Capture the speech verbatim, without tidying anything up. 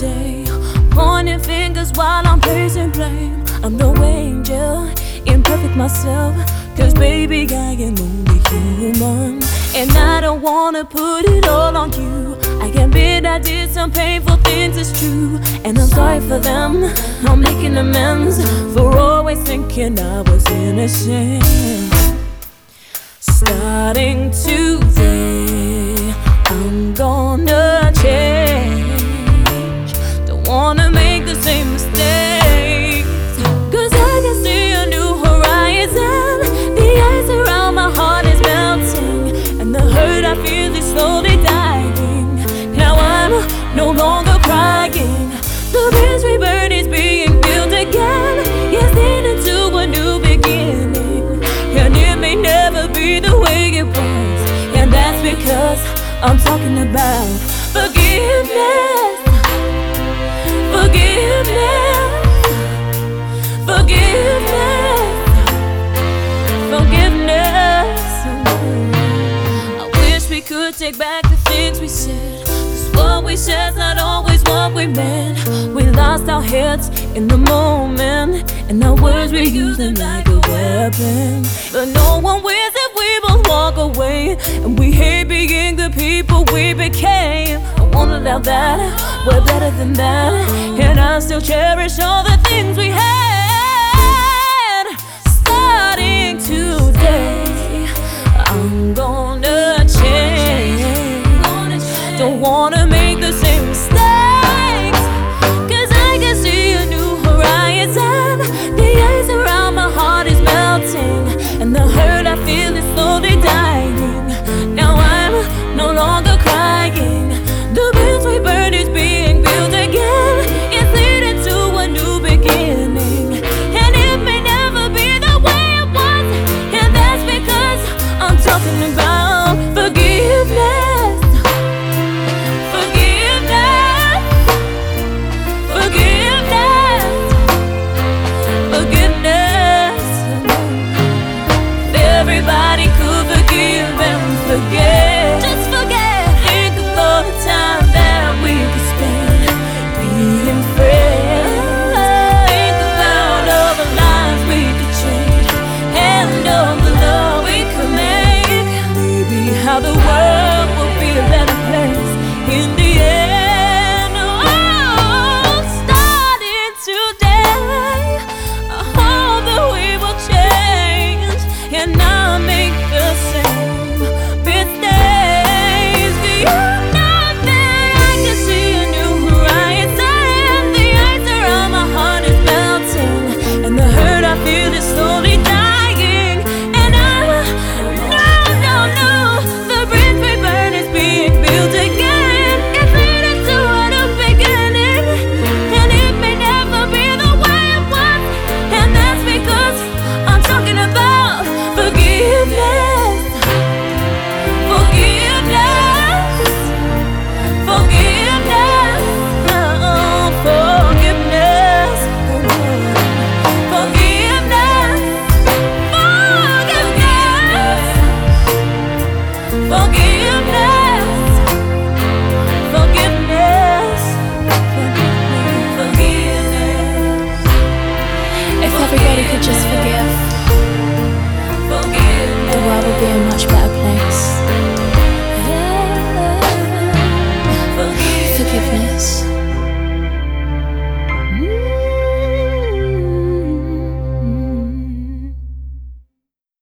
today, pointing fingers while I'm placing blame. I'm no angel, imperfect myself, cause baby I am only human. And I don't wanna put it all on you. I admit I did some painful things, it's true, and I'm sorry for them. I'm making amends for always thinking I was innocent. Starting today, I'm gonna change. Don't wanna make the same mistakes, cause I can see a new horizon. The ice around my heart is melting, and the hurt I feel is slowly dying. Now I'm no longer crying. The bridge we burn is being built again. Yes, leading to a new beginning, and it may never be the way it was. And that's because I'm talking about forgiveness. Forgiveness. Forgiveness. Forgiveness. I wish we could take back the things we said, cause what we said's not always what we meant. We lost our heads in the moment, and our words we use them like a weapon. But no one wins if we both walk away, and we hate being the people we became. I won't allow that, we're better than that, and I still cherish all the things we had. Starting today, I'm gonna change. Don't wanna make the same mistakes, cause I can see a new horizon. The ice around my heart is melting, and the hurt I feel is slowly dying. Now I'm no longer crying. The bridge we burn is being built again. It's leading to a new beginning, and it may never be the way it was. And that's because I'm talking about forgiveness. Forgiveness. Forgiveness. Forgiveness. If everybody could forgive and forget, just forget. Think of all the time that we could spend being friends. Think about all the lives we could change, and all the love we could make. Maybe how the world